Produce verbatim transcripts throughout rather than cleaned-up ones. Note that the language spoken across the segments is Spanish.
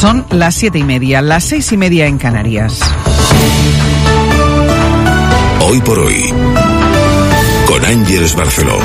Son las siete y media, las seis y media en Canarias. Hoy por hoy, con Ángeles Barceló.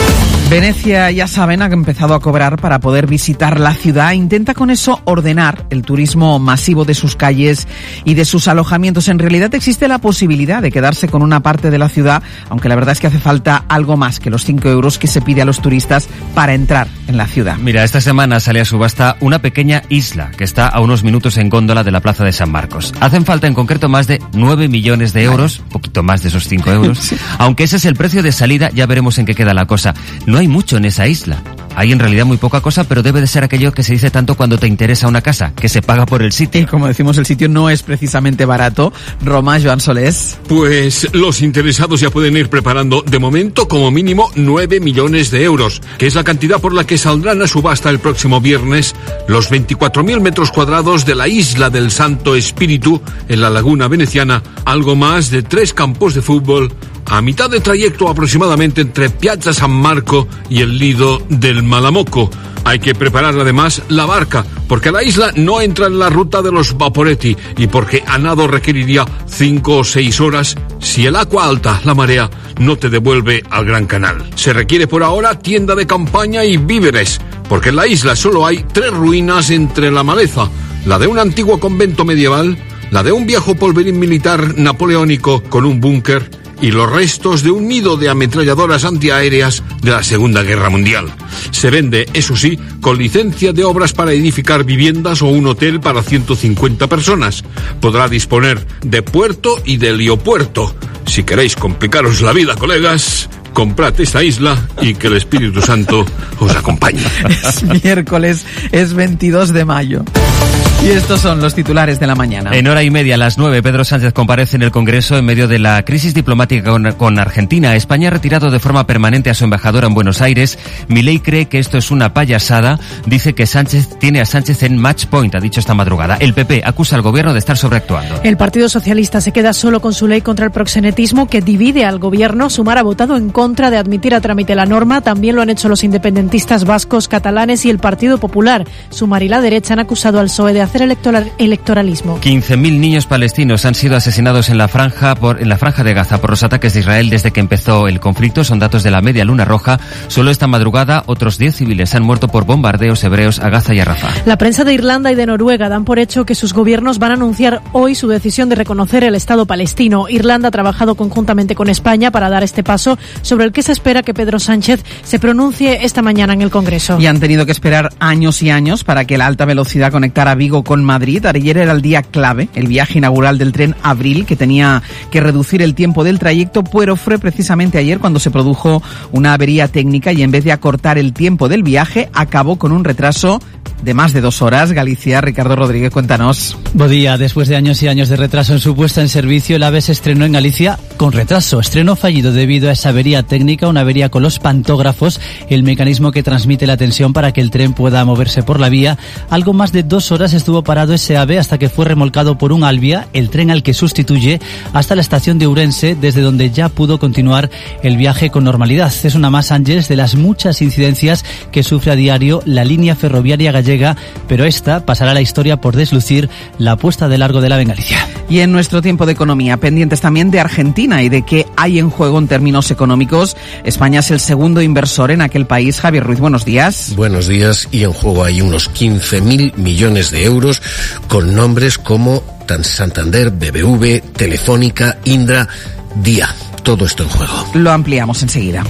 Venecia, ya saben, ha empezado a cobrar para poder visitar la ciudad. Intenta con eso ordenar el turismo masivo de sus calles y de sus alojamientos. En realidad existe la posibilidad de quedarse con una parte de la ciudad, aunque la verdad es que hace falta algo más que los cinco euros que se pide a los turistas para entrar en la ciudad. Mira, esta semana sale a subasta una pequeña isla que está a unos minutos en góndola de la Plaza de San Marcos. Hacen falta en concreto más de nueve millones de euros, un poquito más de esos cinco euros. Sí. Aunque ese es el precio de salida, ya veremos en qué queda la cosa. No hay mucho en esa isla. Hay en realidad muy poca cosa, pero debe de ser aquello que se dice tanto cuando te interesa una casa, que se paga por el sitio. Y como decimos, el sitio no es precisamente barato. Roma, Joan Solés. Pues los interesados ya pueden ir preparando de momento como mínimo nueve millones de euros, que es la cantidad por la que saldrán a subasta el próximo viernes los veinticuatro mil metros cuadrados de la isla del Santo Espíritu en la laguna veneciana, algo más de tres campos de fútbol, a mitad de trayecto aproximadamente entre Piazza San Marco y el Lido del Malamocco. Hay que preparar además la barca, porque la isla no entra en la ruta de los Vaporetti y porque a nado requeriría cinco o seis horas si el agua alta, la marea, no te devuelve al Gran Canal. Se requiere por ahora tienda de campaña y víveres, porque en la isla solo hay tres ruinas entre la maleza: la de un antiguo convento medieval, la de un viejo polvorín militar napoleónico con un búnker y los restos de un nido de ametralladoras antiaéreas de la Segunda Guerra Mundial. Se vende, eso sí, con licencia de obras para edificar viviendas o un hotel para ciento cincuenta personas. Podrá disponer de puerto y de heliopuerto. Si queréis complicaros la vida, colegas, comprad esta isla y que el Espíritu Santo os acompañe. Es miércoles, es veintidós de mayo. Y estos son los titulares de la mañana. En hora y media, a las nueve, Pedro Sánchez comparece en el Congreso en medio de la crisis diplomática con, con Argentina. España ha retirado de forma permanente a su embajadora en Buenos Aires. Milei cree que esto es una payasada. Dice que Sánchez tiene a Sánchez en match point, ha dicho esta madrugada. El P P acusa al gobierno de estar sobreactuando. El Partido Socialista se queda solo con su ley contra el proxenetismo que divide al gobierno. Sumar ha votado en contra de admitir a trámite la norma. También lo han hecho los independentistas vascos, catalanes y el Partido Popular. Sumar y la derecha han acusado al P S O E de hacer electoral electoralismo. quince mil niños palestinos han sido asesinados en la franja por en la franja de Gaza por los ataques de Israel desde que empezó el conflicto. Son datos de la Media Luna Roja. Solo esta madrugada otros diez civiles han muerto por bombardeos hebreos a Gaza y a Rafah. La prensa de Irlanda y de Noruega dan por hecho que sus gobiernos van a anunciar hoy su decisión de reconocer el Estado palestino. Irlanda ha trabajado conjuntamente con España para dar este paso, sobre el que se espera que Pedro Sánchez se pronuncie esta mañana en el Congreso. Y han tenido que esperar años y años para que la alta velocidad conectara Vigo con Madrid. Ayer era el día clave, el viaje inaugural del tren Abril, que tenía que reducir el tiempo del trayecto, pero fue precisamente ayer cuando se produjo una avería técnica y en vez de acortar el tiempo del viaje, acabó con un retraso de más de dos horas. Galicia, Ricardo Rodríguez, cuéntanos. Buen día. Después de años y años de retraso en su puesta en servicio, el AVE se estrenó en Galicia con retraso. Estreno fallido debido a esa avería técnica, una avería con los pantógrafos, el mecanismo que transmite la tensión para que el tren pueda moverse por la vía. Algo más de dos horas estuvo parado ese AVE hasta que fue remolcado por un Alvia, el tren al que sustituye, hasta la estación de Ourense, desde donde ya pudo continuar el viaje con normalidad. Es una más, Ángeles, de las muchas incidencias que sufre a diario la línea ferroviaria gallega, pero esta pasará a la historia por deslucir la puesta de largo del AVE en Galicia. Y en nuestro tiempo de economía, pendientes también de Argentina y de qué hay en juego en términos económicos. España es el segundo inversor en aquel país. Javier Ruiz, buenos días. Buenos días, y en juego hay unos quince mil millones de euros con nombres como Santander, B B V, Telefónica, Indra, Día. Todo esto en juego. Lo ampliamos enseguida.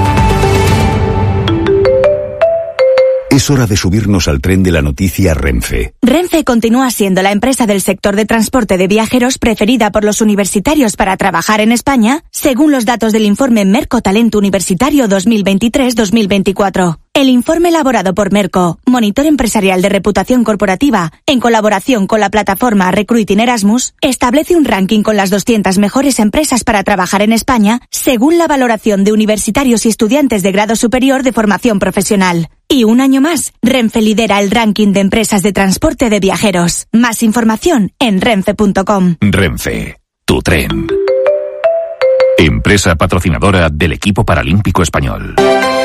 Es hora de subirnos al tren de la noticia Renfe. Renfe continúa siendo la empresa del sector de transporte de viajeros preferida por los universitarios para trabajar en España, según los datos del informe Merco Talento Universitario dos mil veintitrés dos mil veinticuatro. El informe elaborado por Merco, monitor empresarial de reputación corporativa, en colaboración con la plataforma Recruiting Erasmus, establece un ranking con las doscientas mejores empresas para trabajar en España, según la valoración de universitarios y estudiantes de grado superior de formación profesional. Y un año más, Renfe lidera el ranking de empresas de transporte de viajeros. Más información en renfe punto com. Renfe, tu tren. Empresa patrocinadora del equipo paralímpico español.